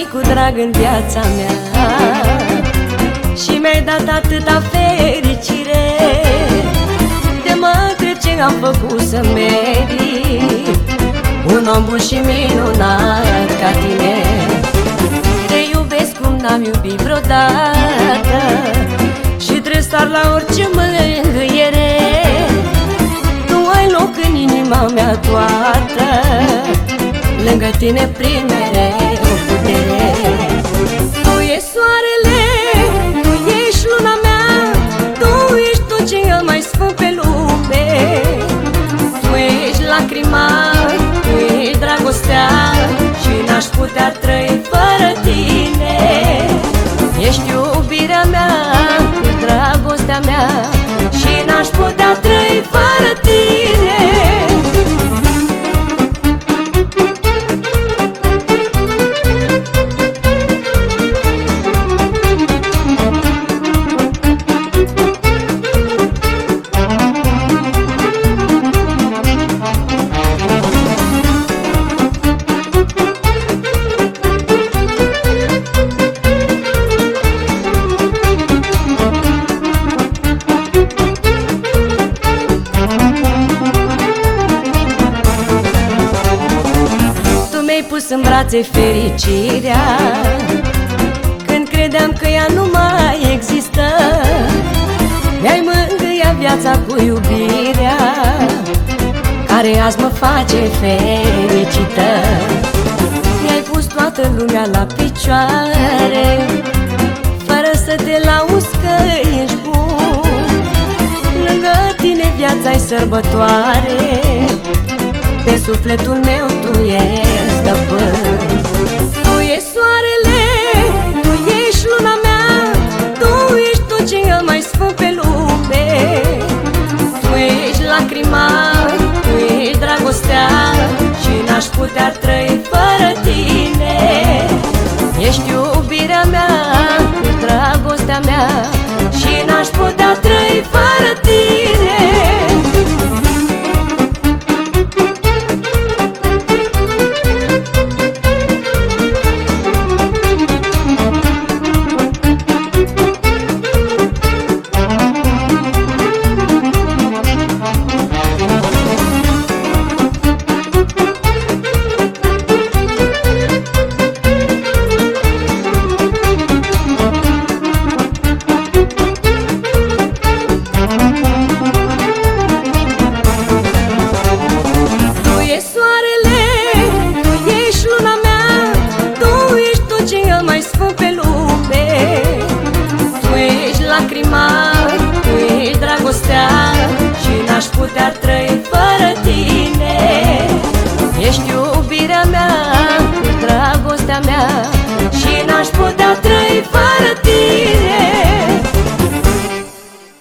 venit cu drag în viața mea și mi-ai dat atâta fericire. De mă întreb ce am făcut să merit un om bun și minunat ca tine. Te iubesc cum n-am iubit vreodată și trebuie star la orice mângâiere. Tu ai loc în inima mea toată, lângă tine prind mereu putere. Tu ești soarele, tu ești luna mea, tu ești tot ce am mai sfânt pe lume. Tu ești lacrima, tu ești dragostea și n-aș putea trăi fără tine. Ești iubirea mea, dragostea mea și n-aș putea trăi fără tine. Mi-ai pus în brațe fericirea când credeam că ea nu mai există. Mi-ai mângâiat viața cu iubirea care azi mă face fericită. Mi-ai pus toată lumea la picioare fără să te lauzi că ești bun. Lângă tine viața-i sărbătoare, pe sufletul meu tu ești